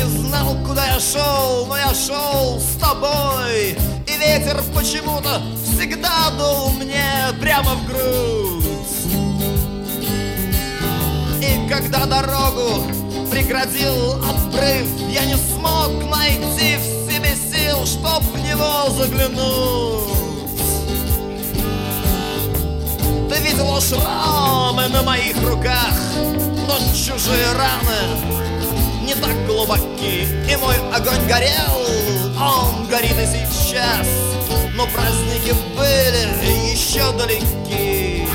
не знал, куда я шел, но я шел с тобой. И ветер почему-то всегда дул мне прямо в грудь. И когда дорогу преградил обрыв, я не смог найти в себе сил, чтоб в него заглянуть. Ты видела шрамы на моих руках, но чужие раны не так глубоки. И мой огонь горел, он горит и сейчас, но праздники были еще далеки.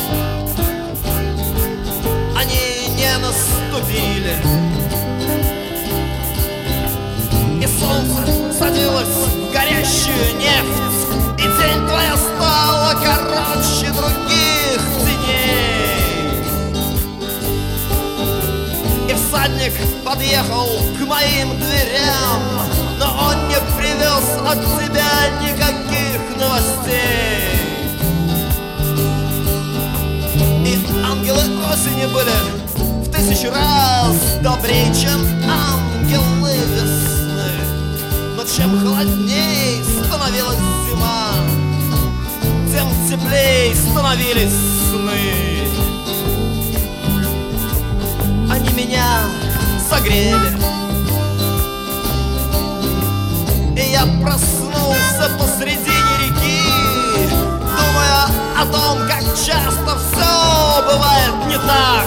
Они не наступили. И солнце садилось в горящую нефть, и тень твоя стала короче других теней. И всадник подъехал к моим дверям, но он не привез от тебя никаких новостей. И ангелы осени были в 1000 раз добрее, чем ангелы весны. Но чем холодней становилась зима, тем теплей становились сны. Они меня согрели, и я проснулся посредине реки, думая о том, как часто все бывает не так.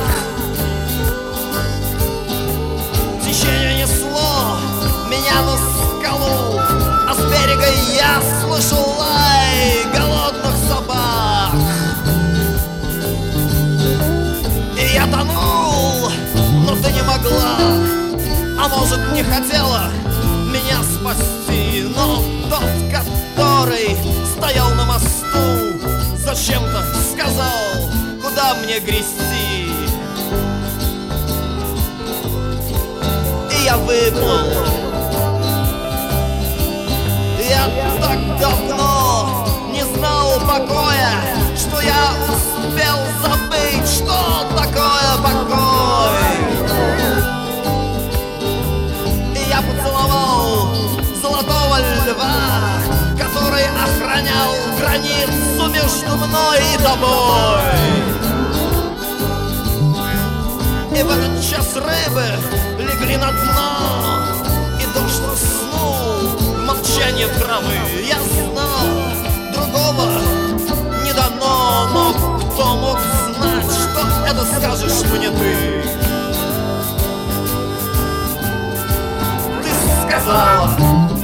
Течение несло меня на скалу, а с берега я слышал лай голодных собак. И я тонул, но ты не могла, а может, не хотела меня спасти. Но тот, который стоял на мосту, зачем-то сказал, куда мне грести. И я выплыл. Я так давно не знал покоя, что я успел забыть, что такое покой. И я поцеловал золотого льва, который охранял границу между мной и тобой. И в этот час рыбы легли на дно, и дождь уснул в молчании травы. Я знал, другого не дано, но кто мог знать, что это скажешь мне ты? Ты сказала,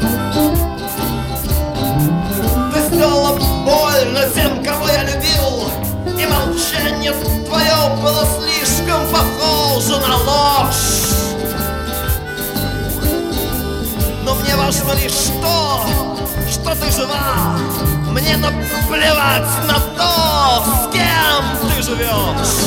ты сделала больно тем, кого я любил, и молчание твое было слишком похоже на ложь. Но мне важно лишь то, что ты жива. Мне наплевать на то, с кем ты живешь.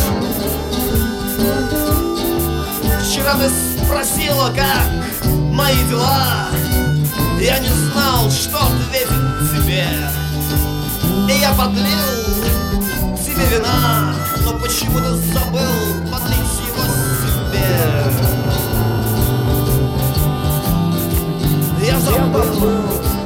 Вчера ты спросила, как мои дела. Я не знал, что ответить тебе. И я подлил тебе вина, но почему ты забыл подлить его себе? Я забыл.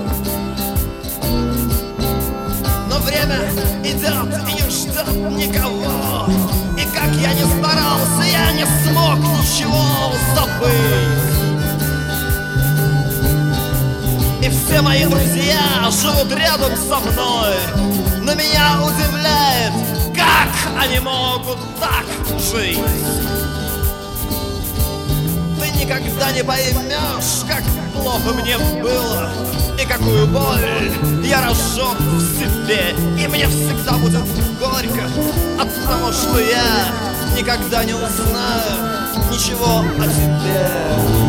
Но время идет и не ждет никого. И как я не старался, я не смог ничего забыть. И все мои друзья живут рядом со мной, но меня удивляет, как они могут так жить. Ты никогда не поймешь, как плохо мне было, и какую боль я разжег в себе. И мне всегда будет горько от того, что я никогда не узнаю ничего о тебе.